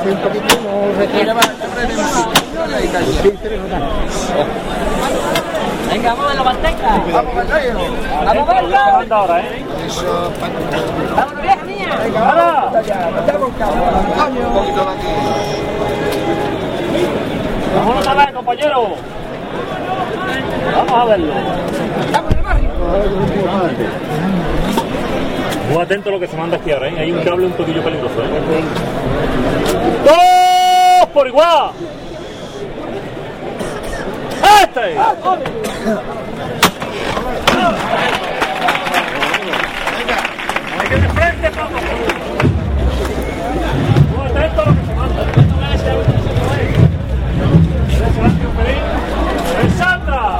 hace un poquito, no requiere más. Venga, vamos a ver la manteca. Vamos a verlo. Vamos a verlo. Ahora, Vamos, vieja mía. Venga, ahora. Vamos un poquito de aquí. Vamos a ver, compañero. Vamos a verlo. Vamos al barrio. Muy atento a lo que se manda aquí ahora, ¿eh? Hay un cable un poquillo peligroso, ¿eh? ¡Dos por igual! ¡Este! Hay que de frente, papá. Muy atento a lo que se manda. ¡Sandra!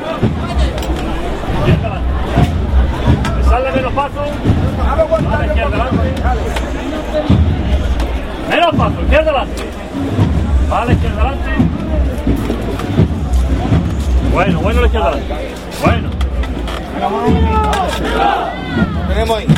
Sale menos pasos. A la izquierda delante. Menos pasos, izquierda delante. A la izquierda delante. Bueno, la izquierda delante. Bueno. Tenemos ahí.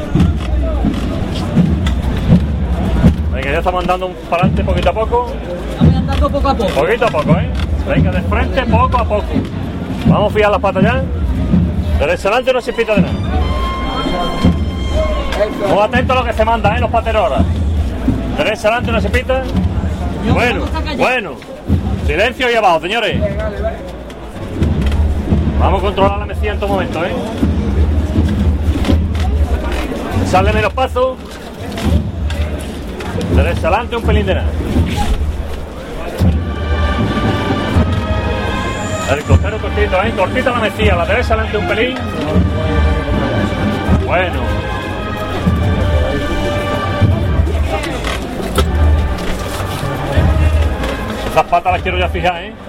Venga, ya estamos andando para adelante poquito a poco. Estamos andando poco a poco. Poquito a poco, ¿eh? Venga, de frente poco a poco. Vamos a fijar las patas ya. Derecha adelante no se pita de nada. Muy atento a lo que se manda, los pateros ahora. Derecha adelante no se pita. Bueno. Silencio ahí abajo, señores. Vamos a controlar la mesilla en todo momento, ¿eh? Sale menos paso. Derecha adelante, un pelín de nada. El costero cortito, ¿eh? Cortita la mesilla, la derecha adelante un pelín. Bueno. Esas patas las quiero ya fijar, ¿eh?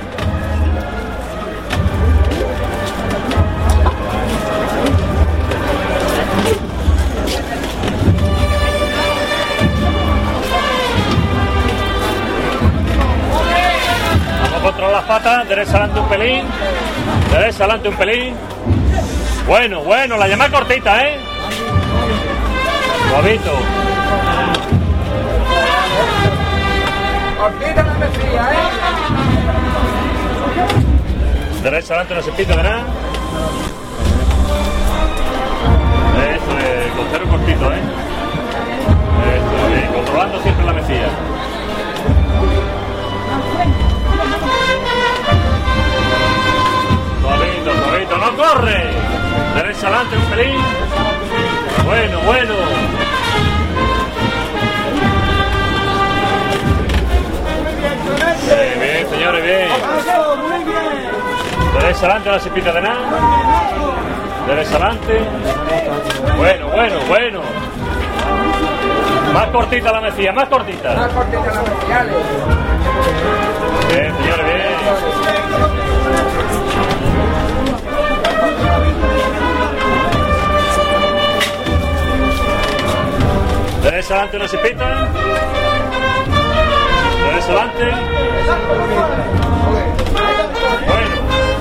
Vamos a controlar las patas, derecha adelante un pelín. Derecha adelante un pelín. Bueno, la llamada cortita, ¿eh? Suavito. Cortita la mesilla, ¿eh? Derecha adelante no se pita de nada. Eso es, costero cortito, ¿eh? Eso es, controlando siempre la mesilla. Suavito, no corre. Derecha adelante un pelín. Bueno. Bien, señores, bien. Derecha adelante, no se pita de nada. Derecha adelante. Bueno. Más cortita la mesilla, más cortita. Más cortita la mesilla. Bien, señores, bien. Derecha adelante, no se pita. Derecha adelante. Bueno.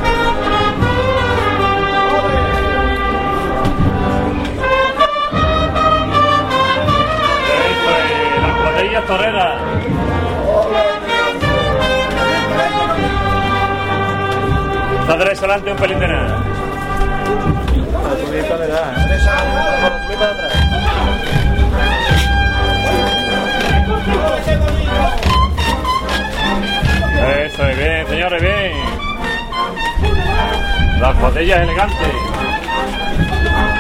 Esto es las cuadrillas toreras. Está derecha adelante un pelín de nada. Eso es, bien, señores, bien. Las botellas elegantes.